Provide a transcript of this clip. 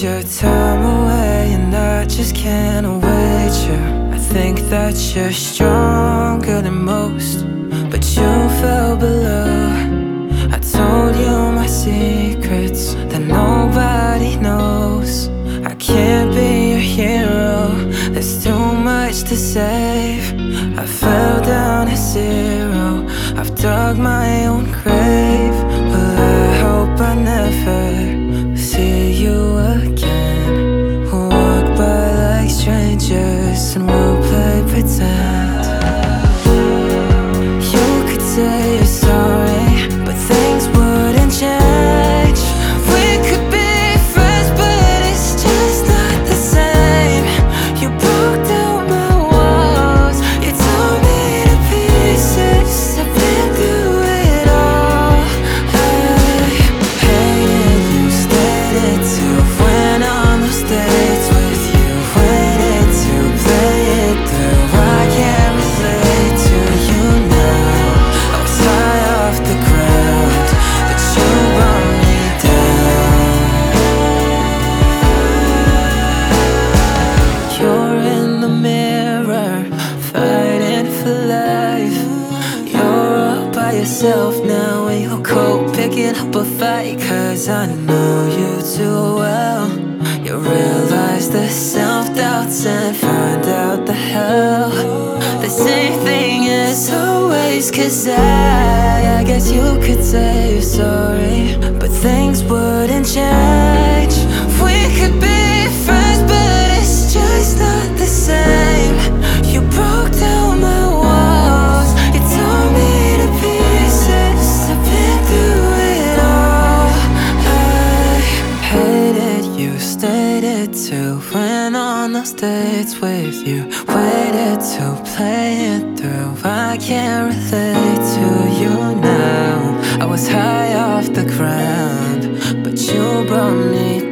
your time away, and I just can't await you. I think that you're stronger than most, but you fell below. I told you my secrets that nobody knows. I can't be your hero, there's too much to save. I fell down to zero, I've dug my own grave. But I hope I never see you again. We'll walk by like strangers and we'll play pretend. You could say you're sorry, but things wouldn't change. We could be friends, but it's just not the same. You broke down my walls, you tore me to pieces. I've been through it all. I hated you, stayed it too. Went on those dates with you, waited to play it through. I can't relate to you now. I was high off the ground, but you brought me down. You're in the mirror, fighting for life. You're all by yourself now in your coat, picking up a fight. Cause I know you too well. You realize the self-doubts and find out the hell. The same thing as always. Cause I guess you could say you're sorry, but things wouldn't change. We could be friends, but it's just not the same. You broke down my walls, you tore me to pieces. I've been through it all. I hated you, stayed it too. Went on those dates with you, waited to play it through. I can't relate to you now. I was high off the ground, but you brought me